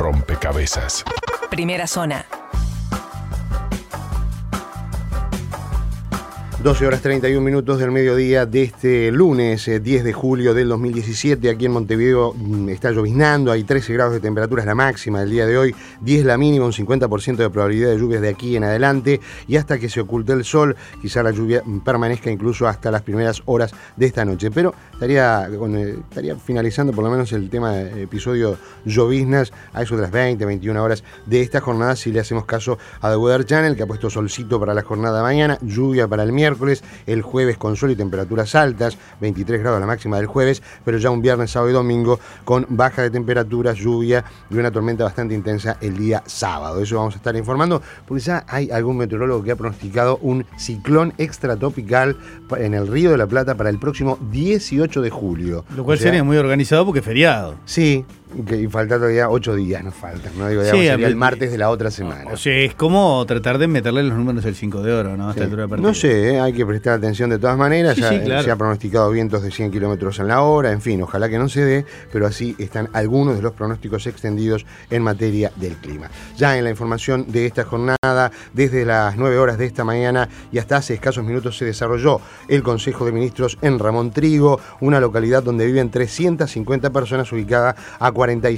rompecabezas. Primera zona. 12:31 del mediodía de este lunes 10 de julio del 2017. Aquí en Montevideo está lloviznando, hay 13 grados de temperatura, es la máxima del día de hoy, 10 la mínima, un 50% de probabilidad de lluvias de aquí en adelante, y hasta que se oculte el sol, quizá la lluvia permanezca incluso hasta las primeras horas de esta noche. Pero estaría finalizando por lo menos el tema de episodio lloviznas a eso de las 21 horas de esta jornada, si le hacemos caso a The Weather Channel, que ha puesto solcito para la jornada de mañana, lluvia para el miércoles, el jueves con sol y temperaturas altas, 23 grados la máxima del jueves, pero ya un viernes, sábado y domingo con baja de temperaturas, lluvia y una tormenta bastante intensa el día sábado. Eso vamos a estar informando, porque ya hay algún meteorólogo que ha pronosticado un ciclón extratropical en el Río de la Plata para el próximo 18 de julio. Lo cual sería muy organizado porque es feriado. Sí, y falta todavía 8 días, nos faltan, ¿no? Digo, digamos, sería el martes de la otra semana. O sea, es como tratar de meterle los números del 5 de oro, ¿no? A esta altura de partido. No sé, hay que prestar atención de todas maneras. Sí, claro. Se ha pronosticado vientos de 100 kilómetros en la hora, en fin, ojalá que no se dé, pero así están algunos de los pronósticos extendidos en materia del clima. Ya en la información de esta jornada, desde las 9 horas de esta mañana y hasta hace escasos minutos se desarrolló el Consejo de Ministros en Ramón Trigo, una localidad donde viven 350 personas ubicada a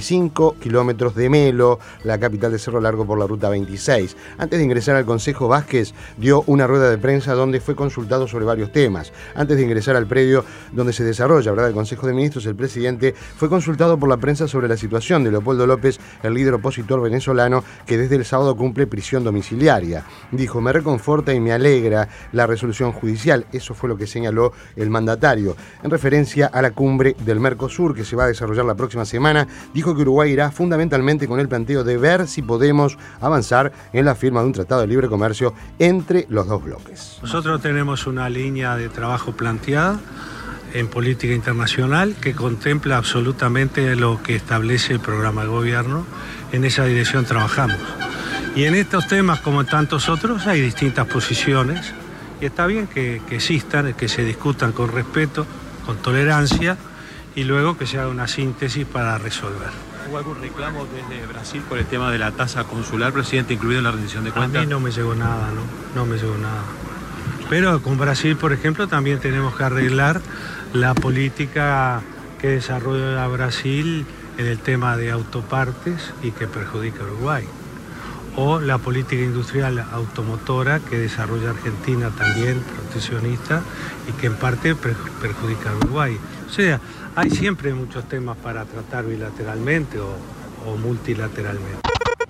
45 kilómetros de Melo, la capital de Cerro Largo, por la ruta 26. Antes de ingresar al Consejo, Vázquez dio una rueda de prensa donde fue consultado sobre varios temas. Antes de ingresar al predio donde se desarrolla, ¿verdad?, el Consejo de Ministros, el presidente fue consultado por la prensa sobre la situación de Leopoldo López, el líder opositor venezolano que desde el sábado cumple prisión domiciliaria. Dijo: me reconforta y me alegra la resolución judicial. Eso fue lo que señaló el mandatario. En referencia a la cumbre del Mercosur que se va a desarrollar la próxima semana, dijo que Uruguay irá fundamentalmente con el planteo de ver si podemos avanzar en la firma de un tratado de libre comercio entre los dos bloques. Nosotros tenemos una línea de trabajo planteada en política internacional que contempla absolutamente lo que establece el programa de gobierno. En esa dirección trabajamos. Y en estos temas, como en tantos otros, hay distintas posiciones. Y está bien que existan, que se discutan con respeto, con tolerancia, y luego que se haga una síntesis para resolver. ¿Hubo algún reclamo desde Brasil por el tema de la tasa consular, presidente, incluido en la rendición de cuentas? A mí no me llegó nada, no me llegó nada. Pero con Brasil, por ejemplo, también tenemos que arreglar la política que desarrolla Brasil en el tema de autopartes y que perjudica a Uruguay. O la política industrial automotora que desarrolla Argentina también, proteccionista, y que en parte perjudica a Uruguay. O sea, hay siempre muchos temas para tratar bilateralmente o multilateralmente.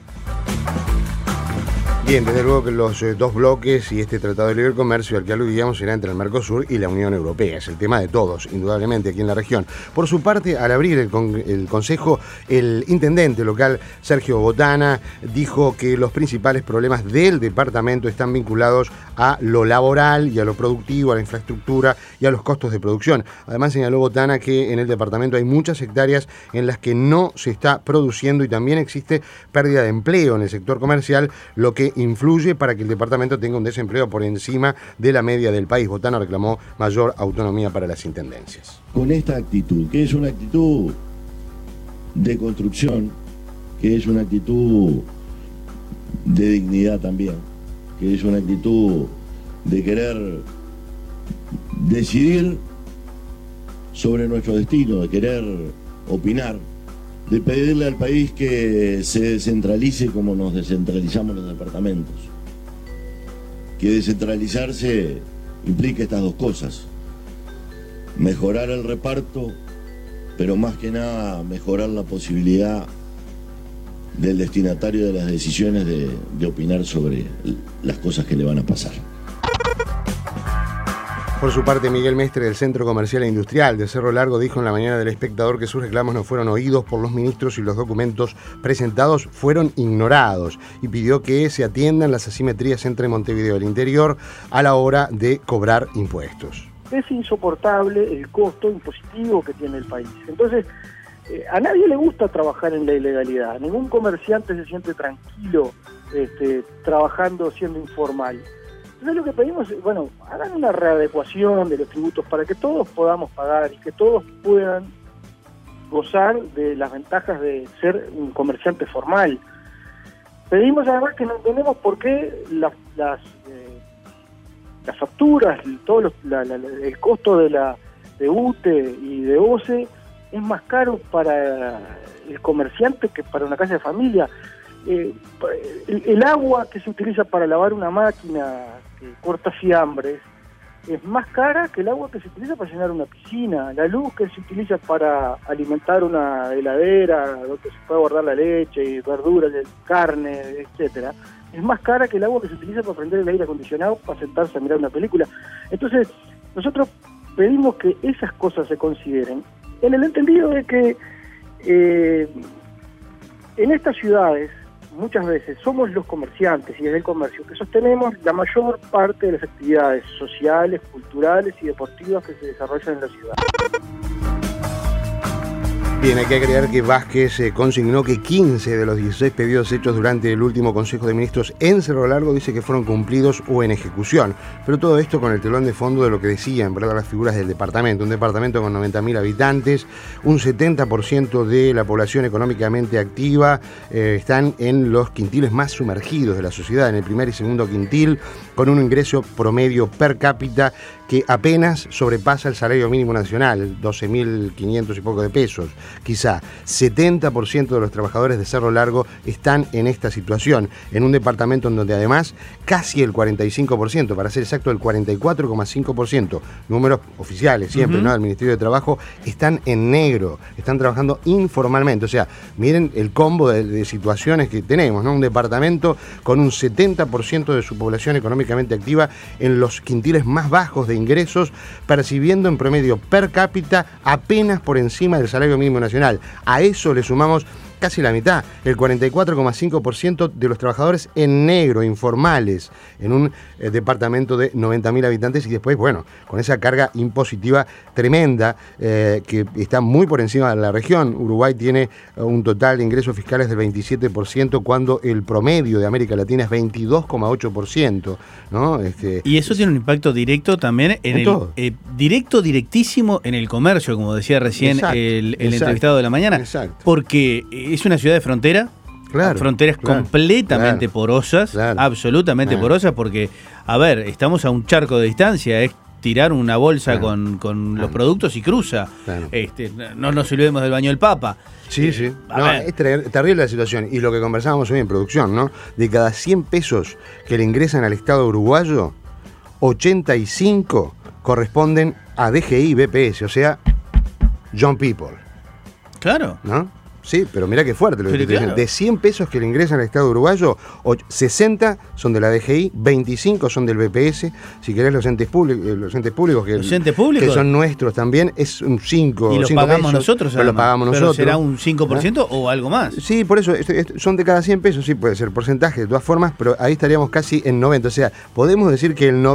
Bien, desde luego que los dos bloques y este Tratado de Libre Comercio al que aludíamos será entre el Mercosur y la Unión Europea. Es el tema de todos, indudablemente, aquí en la región. Por su parte, al abrir el Consejo, el intendente local, Sergio Botana, dijo que los principales problemas del departamento están vinculados a lo laboral y a lo productivo, a la infraestructura y a los costos de producción. Además, señaló Botana que en el departamento hay muchas hectáreas en las que no se está produciendo y también existe pérdida de empleo en el sector comercial, lo que influye para que el departamento tenga un desempleo por encima de la media del país. Botana reclamó mayor autonomía para las intendencias. Con esta actitud, que es una actitud de construcción, que es una actitud de dignidad también, que es una actitud de querer decidir sobre nuestro destino, de querer opinar, de pedirle al país que se descentralice como nos descentralizamos los departamentos. Que descentralizarse implica estas dos cosas: mejorar el reparto, pero más que nada mejorar la posibilidad del destinatario de las decisiones de opinar sobre las cosas que le van a pasar. Por su parte, Miguel Mestre, del Centro Comercial e Industrial de Cerro Largo, dijo en la mañana del Espectador que sus reclamos no fueron oídos por los ministros y los documentos presentados fueron ignorados, y pidió que se atiendan las asimetrías entre Montevideo y el interior a la hora de cobrar impuestos. Es insoportable el costo impositivo que tiene el país. Entonces, a nadie le gusta trabajar en la ilegalidad. Ningún comerciante se siente tranquilo trabajando siendo informal. Entonces lo que pedimos es, bueno, hagan una readecuación de los tributos para que todos podamos pagar y que todos puedan gozar de las ventajas de ser un comerciante formal. Pedimos además que no entendemos por qué las facturas, el costo de UTE y de OCE es más caro para el comerciante que para una casa de familia. El agua que se utiliza para lavar una máquina que corta fiambres es más cara que el agua que se utiliza para llenar una piscina. La luz que se utiliza para alimentar una heladera donde se puede guardar la leche, verduras, carne, etcétera, es más cara que el agua que se utiliza para prender el aire acondicionado para sentarse a mirar una película. Entonces, nosotros pedimos que esas cosas se consideren, en el entendido de que en estas ciudades muchas veces somos los comerciantes y desde el comercio que sostenemos la mayor parte de las actividades sociales, culturales y deportivas que se desarrollan en la ciudad. Bien, hay que agregar que Vázquez consignó que 15 de los 16 pedidos hechos durante el último Consejo de Ministros en Cerro Largo dice que fueron cumplidos o en ejecución. Pero todo esto con el telón de fondo de lo que decían, ¿verdad?, las figuras del departamento. Un departamento con 90.000 habitantes, un 70% de la población económicamente activa están en los quintiles más sumergidos de la sociedad, en el primer y segundo quintil, con un ingreso promedio per cápita que apenas sobrepasa el salario mínimo nacional, 12.500 y poco de pesos. Quizá 70% de los trabajadores de Cerro Largo están en esta situación, en un departamento en donde además casi el 45%, para ser exacto el 44,5%, números oficiales siempre, ¿no?, del Ministerio de Trabajo, están en negro, están trabajando informalmente. O sea, miren el combo de situaciones que tenemos, ¿no? Un departamento con un 70% de su población económicamente activa en los quintiles más bajos de ingresos, percibiendo en promedio per cápita apenas por encima del salario mínimo nacional. A eso le sumamos casi la mitad, el 44,5% de los trabajadores en negro, informales, en un departamento de 90.000 habitantes y después, bueno, con esa carga impositiva tremenda que está muy por encima de la región. Uruguay tiene un total de ingresos fiscales del 27% cuando el promedio de América Latina es 22,8%, ¿no? Y eso tiene un impacto directo también directísimo en el comercio, como decía recién el entrevistado de la mañana. Exacto. Porque es una ciudad de frontera, fronteras completamente porosas, absolutamente porosas, porque, a ver, estamos a un charco de distancia, es tirar una bolsa con los productos y cruza. No nos olvidemos del baño del Papa. Sí. Es terrible la situación. Y lo que conversábamos hoy en producción, ¿no? De cada 100 pesos que le ingresan al Estado uruguayo, 85 corresponden a DGI y BPS, o sea, Young People. Claro. ¿No? Sí, pero mira qué fuerte lo que te dicen. De 100 pesos que le ingresan al Estado uruguayo, 60 son de la DGI, 25 son del BPS. Si querés los entes públicos que son nuestros también, es un 5. Y los pagamos nosotros, pero lo pagamos nosotros. ¿Será un 5% o algo más? Sí, por eso son de cada 100 pesos, sí, puede ser porcentaje de todas formas, pero ahí estaríamos casi en 90. O sea, podemos decir que el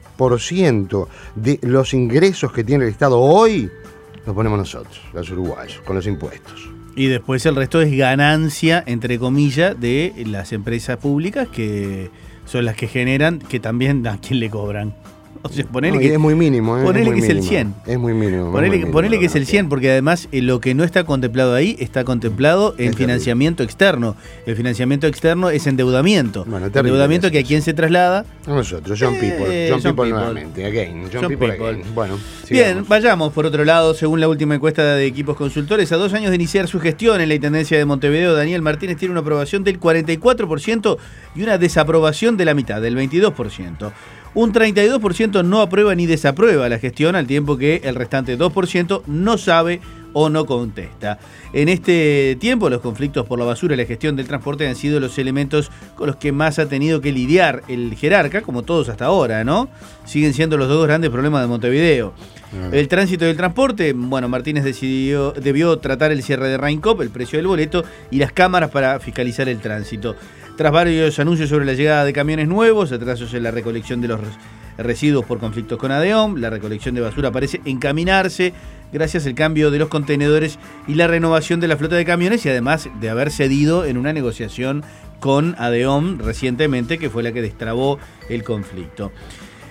90% de los ingresos que tiene el Estado hoy los ponemos nosotros, los uruguayos, con los impuestos. Y después el resto es ganancia, entre comillas, de las empresas públicas que son las que generan, que también a quién le cobran. O sea, es muy mínimo. Ponele que es el 100. Es muy mínimo. Ponele que es el 100, porque además lo que no está contemplado ahí está contemplado en financiamiento externo. El financiamiento externo es endeudamiento. Endeudamiento que a quién se traslada. A nosotros, Young People nuevamente. Young People again. Bueno, bien, vayamos por otro lado. Según la última encuesta de Equipos Consultores, a 2 años de iniciar su gestión en la Intendencia de Montevideo, Daniel Martínez tiene una aprobación del 44% y una desaprobación de la mitad, del 22%. Un 32% no aprueba ni desaprueba la gestión, al tiempo que el restante 2% no sabe o no contesta. En este tiempo, los conflictos por la basura y la gestión del transporte han sido los elementos con los que más ha tenido que lidiar el jerarca, como todos hasta ahora, ¿no? Siguen siendo los dos grandes problemas de Montevideo. El tránsito y el transporte, bueno, Martínez debió tratar el cierre de Raincop, el precio del boleto y las cámaras para fiscalizar el tránsito. Tras varios anuncios sobre la llegada de camiones nuevos, atrasos en la recolección de los residuos por conflictos con ADEOM, la recolección de basura parece encaminarse gracias al cambio de los contenedores y la renovación de la flota de camiones, y además de haber cedido en una negociación con ADEOM recientemente, que fue la que destrabó el conflicto.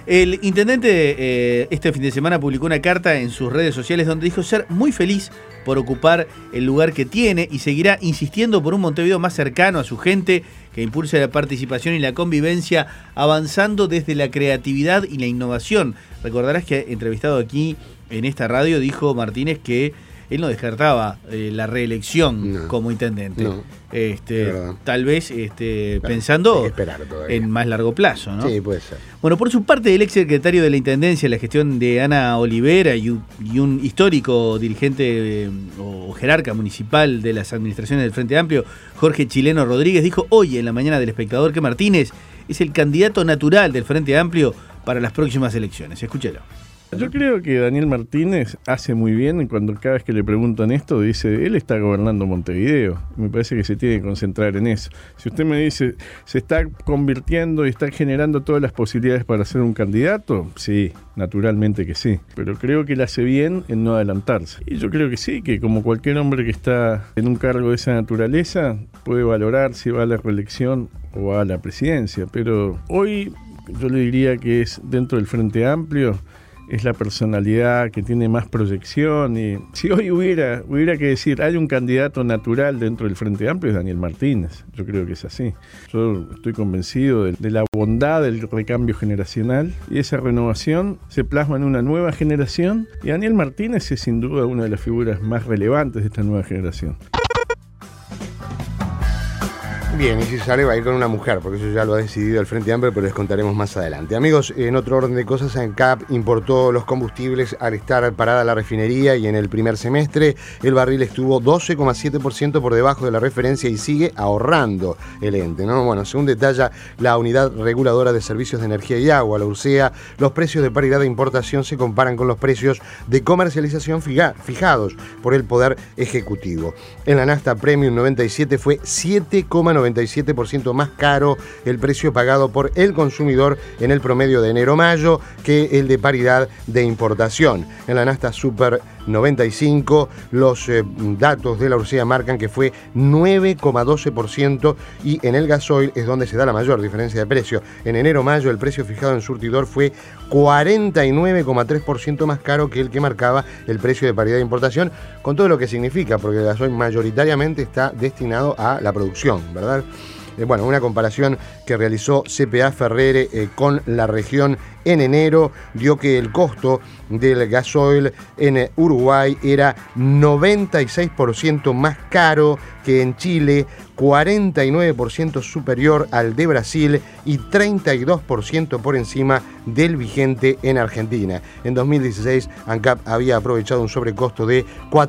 El intendente este fin de semana publicó una carta en sus redes sociales donde dijo ser muy feliz por ocupar el lugar que tiene y seguirá insistiendo por un Montevideo más cercano a su gente, que impulse la participación y la convivencia, avanzando desde la creatividad y la innovación. Recordarás que entrevistado aquí en esta radio dijo Martínez que él no descartaba la reelección como intendente. No, tal vez pensando en más largo plazo, ¿no? Sí, puede ser. Bueno, por su parte, el ex secretario de la Intendencia, la gestión de Ana Olivera y un histórico dirigente o jerarca municipal de las administraciones del Frente Amplio, Jorge Chileno Rodríguez, dijo hoy en la mañana del Espectador que Martínez es el candidato natural del Frente Amplio para las próximas elecciones. Escúchelo. Yo creo que Daniel Martínez hace muy bien cuando cada vez que le preguntan esto dice, él está gobernando Montevideo. Me parece que se tiene que concentrar en eso. Si usted me dice, ¿se está convirtiendo y está generando todas las posibilidades para ser un candidato? Sí, naturalmente que sí. Pero creo que él hace bien en no adelantarse. Y yo creo que sí, que como cualquier hombre que está en un cargo de esa naturaleza, puede valorar si va a la reelección o va a la presidencia. Pero hoy yo le diría que es dentro del Frente Amplio, es la personalidad que tiene más proyección. Y si hoy hubiera que decir, hay un candidato natural dentro del Frente Amplio, es Daniel Martínez. Yo creo que es así. Yo estoy convencido de la bondad del recambio generacional y esa renovación se plasma en una nueva generación y Daniel Martínez es sin duda una de las figuras más relevantes de esta nueva generación. Bien, y si sale va a ir con una mujer, porque eso ya lo ha decidido el Frente Amplio, pero les contaremos más adelante. Amigos, en otro orden de cosas, ANCAP importó los combustibles al estar parada la refinería y en el primer semestre el barril estuvo 12,7% por debajo de la referencia y sigue ahorrando el ente, ¿no? Bueno, según detalla la Unidad Reguladora de Servicios de Energía y Agua, la URSEA, los precios de paridad de importación se comparan con los precios de comercialización fijados por el Poder Ejecutivo. En la nafta Premium 97 fue 7,97% más caro el precio pagado por el consumidor en el promedio de enero-mayo que el de paridad de importación. En la nafta Super 95 los datos de la URSEA marcan que fue 9,12% y en el gasoil es donde se da la mayor diferencia de precio. En enero-mayo el precio fijado en surtidor fue 49,3% más caro que el que marcaba el precio de paridad de importación, con todo lo que significa, porque el gasoil mayoritariamente está destinado a la producción, ¿verdad? Bueno, una comparación que realizó CPA Ferrere con la región en enero dio que el costo del gasoil en Uruguay era 96% más caro que en Chile, 49% superior al de Brasil y 32% por encima del vigente en Argentina. En 2016, ANCAP había aprovechado un sobrecosto de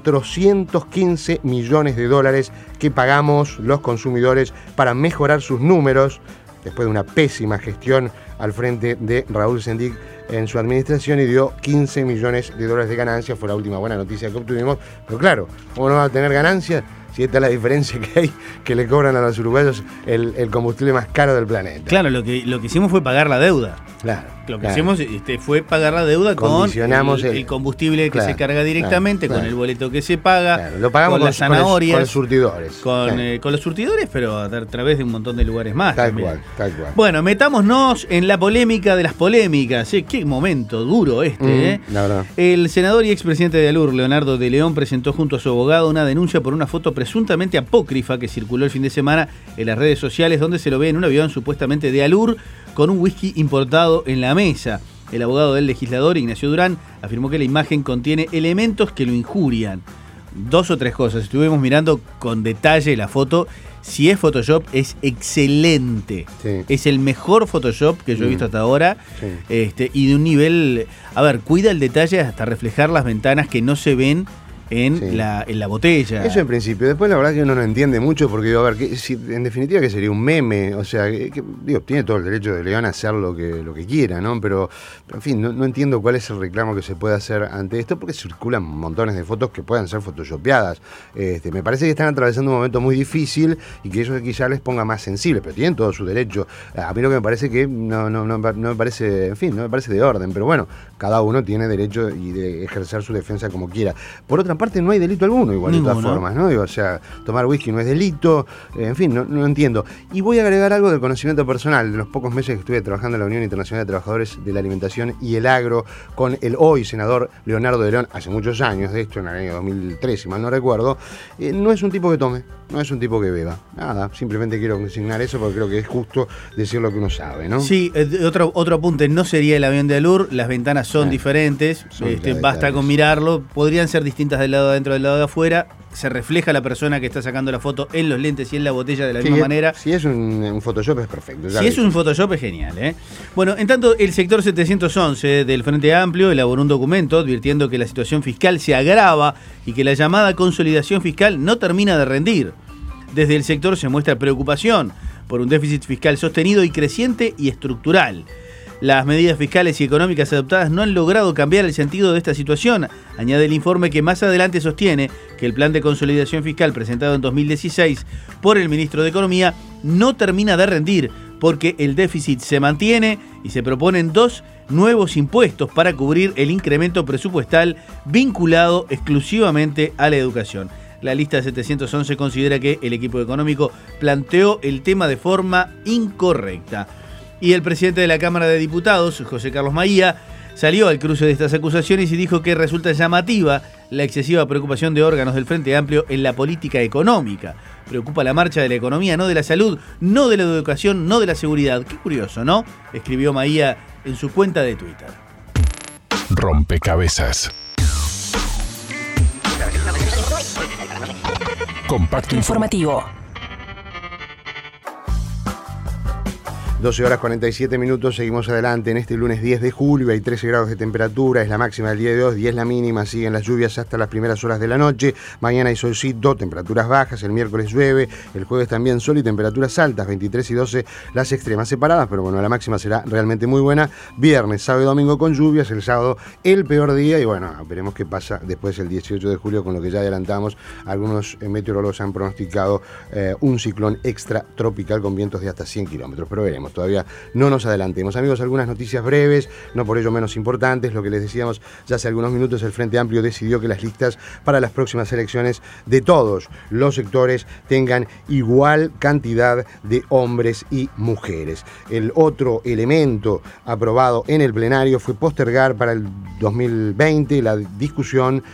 415 millones de dólares que pagamos los consumidores para mejorar sus números después de una pésima gestión al frente de Raúl Sendic en su administración y dio 15 millones de dólares de ganancia. Fue la última buena noticia que obtuvimos. Pero claro, ¿cómo no va a tener ganancias si esta es la diferencia que hay, que le cobran a los uruguayos el combustible más caro del planeta? Claro, lo que hicimos fue pagar la deuda. Claro. Lo que hicimos fue pagar la deuda con el combustible que se carga directamente, con el boleto que se paga, lo pagamos con las zanahorias, con los surtidores. Con los surtidores, pero a través de un montón de lugares más. Tal cual. Bueno, metámonos en la polémica de las polémicas. Qué momento duro La verdad. El senador y expresidente de ALUR, Leonardo de León, presentó junto a su abogado una denuncia por una foto presuntamente apócrifa que circuló el fin de semana en las redes sociales, donde se lo ve en un avión supuestamente de ALUR con un whisky importado en la mesa. El abogado del legislador, Ignacio Durán, afirmó que la imagen contiene elementos que lo injurian. 2 o 3 cosas. Estuvimos mirando con detalle la foto. Si es Photoshop, es excelente. Sí. Es el mejor Photoshop que yo he visto hasta ahora. Sí. Y de un nivel... A ver, cuida el detalle hasta reflejar las ventanas que no se ven en la botella. Eso en principio. Después la verdad que uno no entiende mucho porque digo, a ver, en definitiva que sería un meme, o sea, tiene todo el derecho de León a hacer lo que quiera, ¿no? Pero en fin, no entiendo cuál es el reclamo que se puede hacer ante esto porque circulan montones de fotos que puedan ser photoshopeadas. Me parece que están atravesando un momento muy difícil y que eso quizá les ponga más sensibles, pero tienen todo su derecho. A mí lo que me parece que no me parece, en fin, no me parece de orden, pero bueno, cada uno tiene derecho y de ejercer su defensa como quiera. Por otra parte, aparte no hay delito alguno igual, Ninguno. de todas formas, ¿no? Digo, o sea, tomar whisky no es delito, en fin, no entiendo. Y voy a agregar algo del conocimiento personal, de los pocos meses que estuve trabajando en la Unión Internacional de Trabajadores de la Alimentación y el Agro, con el hoy senador Leonardo de León, hace muchos años, de esto en el año 2003, si mal no recuerdo. No es un tipo que tome, no es un tipo que beba, nada, simplemente quiero consignar eso porque creo que es justo decir lo que uno sabe, ¿no? Sí, otro apunte, no sería el avión de Alur, las ventanas son diferentes, basta con mirarlo, podrían ser distintas del lado de adentro del lado de afuera, se refleja la persona que está sacando la foto en los lentes y en la botella de la misma manera. Si es un Photoshop es perfecto. Si es un Photoshop es genial, ¿eh? Bueno, en tanto, el sector 711 del Frente Amplio elaboró un documento advirtiendo que la situación fiscal se agrava y que la llamada consolidación fiscal no termina de rendir. Desde el sector se muestra preocupación por un déficit fiscal sostenido y creciente y estructural. Las medidas fiscales y económicas adoptadas no han logrado cambiar el sentido de esta situación. Añade el informe que más adelante sostiene que el plan de consolidación fiscal presentado en 2016 por el ministro de Economía no termina de rendir porque el déficit se mantiene y se proponen 2 nuevos impuestos para cubrir el incremento presupuestal vinculado exclusivamente a la educación. La lista de 711 considera que el equipo económico planteó el tema de forma incorrecta. Y el presidente de la Cámara de Diputados, José Carlos Maía, salió al cruce de estas acusaciones y dijo que resulta llamativa la excesiva preocupación de órganos del Frente Amplio en la política económica. Preocupa la marcha de la economía, no de la salud, no de la educación, no de la seguridad. Qué curioso, ¿no? Escribió Maía en su cuenta de Twitter. Rompecabezas. Compacto informativo. 12 horas 47 minutos, seguimos adelante en este lunes 10 de julio, hay 13 grados de temperatura, es la máxima del día de hoy, 10 la mínima, siguen las lluvias hasta las primeras horas de la noche, mañana hay solcito, temperaturas bajas, el miércoles llueve, el jueves también sol y temperaturas altas, 23 y 12 las extremas separadas, pero bueno, la máxima será realmente muy buena, viernes, sábado y domingo con lluvias, el sábado el peor día y bueno, veremos qué pasa después el 18 de julio con lo que ya adelantamos, algunos meteorólogos han pronosticado un ciclón extratropical con vientos de hasta 100 kilómetros, pero veremos. Todavía no nos adelantemos. Amigos, algunas noticias breves, no por ello menos importantes. Lo que les decíamos ya hace algunos minutos, el Frente Amplio decidió que las listas para las próximas elecciones de todos los sectores tengan igual cantidad de hombres y mujeres. El otro elemento aprobado en el plenario fue postergar para el 2020 la discusión.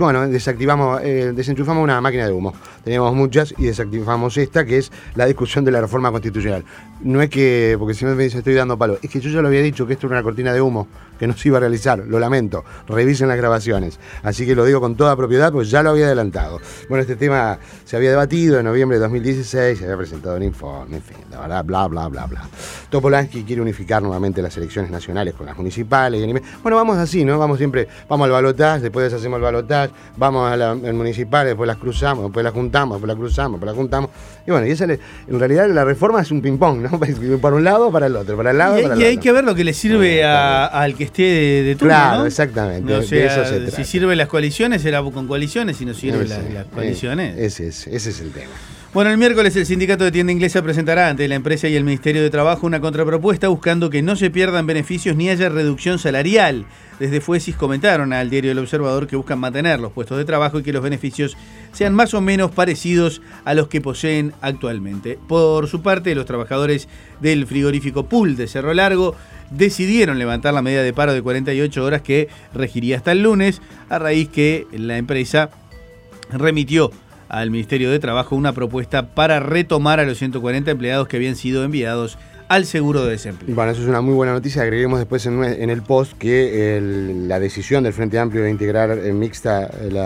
Desenchufamos una máquina de humo. Teníamos muchas y desactivamos esta, que es la discusión de la reforma constitucional. No es que, porque si no me dice estoy dando palo, es que yo ya lo había dicho que esto era una cortina de humo, que no se iba a realizar, lo lamento, revisen las grabaciones. Así que lo digo con toda propiedad, pues ya lo había adelantado. Bueno, este tema se había debatido en noviembre de 2016, se había presentado un informe, en fin, la verdad, bla, bla, bla, bla. Topolansky quiere unificar nuevamente las elecciones nacionales con las municipales. Bueno, vamos así, ¿no? Vamos al balotaje, después deshacemos el balotaje, vamos al municipal, después las cruzamos, después las juntamos, después las cruzamos, después las juntamos. Y bueno, y esa en realidad la reforma es un ping-pong, ¿no? Para un lado, para el otro, para el lado, para el otro. Y hay que ver lo que le sirve al que esté de turno, claro, ¿no? Exactamente. O sea, de eso se trata. Si sirven las coaliciones, será con coaliciones, si no sirven las coaliciones. Ese es el tema. Bueno, el miércoles el Sindicato de Tienda Inglesa presentará ante la empresa y el Ministerio de Trabajo una contrapropuesta buscando que no se pierdan beneficios ni haya reducción salarial. Desde Fuesis comentaron al diario El Observador que buscan mantener los puestos de trabajo y que los beneficios sean más o menos parecidos a los que poseen actualmente. Por su parte, los trabajadores del frigorífico Pool de Cerro Largo decidieron levantar la medida de paro de 48 horas que regiría hasta el lunes, a raíz que la empresa remitió al Ministerio de Trabajo una propuesta para retomar a los 140 empleados que habían sido enviados al seguro de desempleo. Bueno, eso es una muy buena noticia. Agreguemos después en el post que la decisión del Frente Amplio de integrar en mixta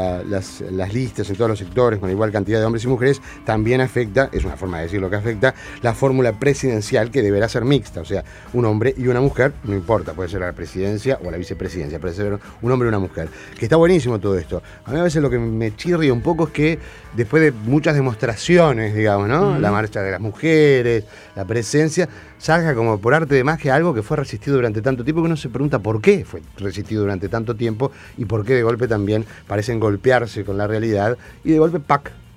las listas en todos los sectores con igual cantidad de hombres y mujeres también afecta, es una forma de decir lo que afecta, la fórmula presidencial que deberá ser mixta, o sea, un hombre y una mujer, no importa, puede ser la presidencia o la vicepresidencia, puede ser un hombre y una mujer. Que está buenísimo todo esto. A mí a veces lo que me chirria un poco es que después de muchas demostraciones, digamos, ¿no? La marcha de las mujeres, la presencia, salga como por arte de magia algo que fue resistido durante tanto tiempo, que uno se pregunta por qué fue resistido durante tanto tiempo y por qué de golpe también parecen golpearse con la realidad y de golpe, ¡pac!,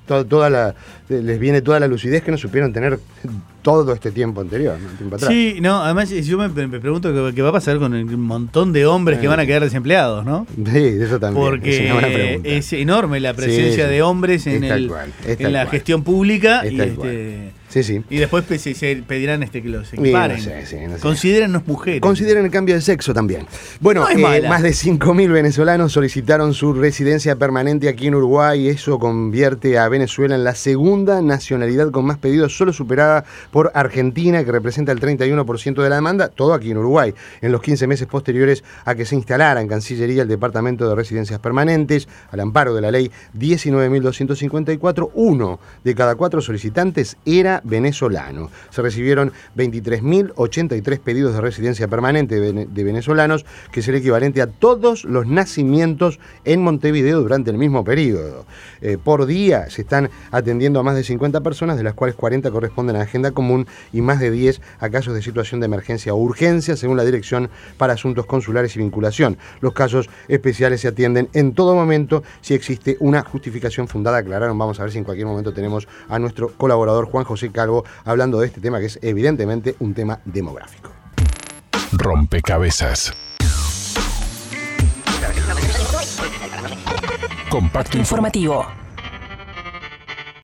les viene toda la lucidez que no supieron tener todo este tiempo anterior, ¿no? Tiempo atrás. Sí, no, además yo me pregunto qué va a pasar con el montón de hombres que van a quedar desempleados, ¿no? Sí, eso también. Porque es una buena pregunta. es enorme la presencia de hombres en la gestión pública y después se pedirán que los equiparen. No sé. Considérennos mujeres. Consideren el cambio de sexo también. Bueno, más de 5.000 venezolanos solicitaron su residencia permanente aquí en Uruguay y eso convierte a Venezuela en la segunda nacionalidad con más pedidos, solo superada por Argentina, que representa el 31% de la demanda, todo aquí en Uruguay. En los 15 meses posteriores a que se instalara en Cancillería el Departamento de Residencias Permanentes, al amparo de la ley 19.254, 1 de cada 4 solicitantes era venezolano. Se recibieron 23.083 pedidos de residencia permanente de venezolanos, que es el equivalente a todos los nacimientos en Montevideo durante el mismo periodo. Por día se están atendiendo a más de 50 personas, de las cuales 40 corresponden a agenda común y más de 10 a casos de situación de emergencia o urgencia, según la Dirección para Asuntos Consulares y Vinculación. Los casos especiales se atienden en todo momento si existe una justificación fundada, aclararon. Vamos a ver si en cualquier momento tenemos a nuestro colaborador Juan José Calvo hablando de este tema, que es evidentemente un tema demográfico. Rompecabezas. Compacto informativo.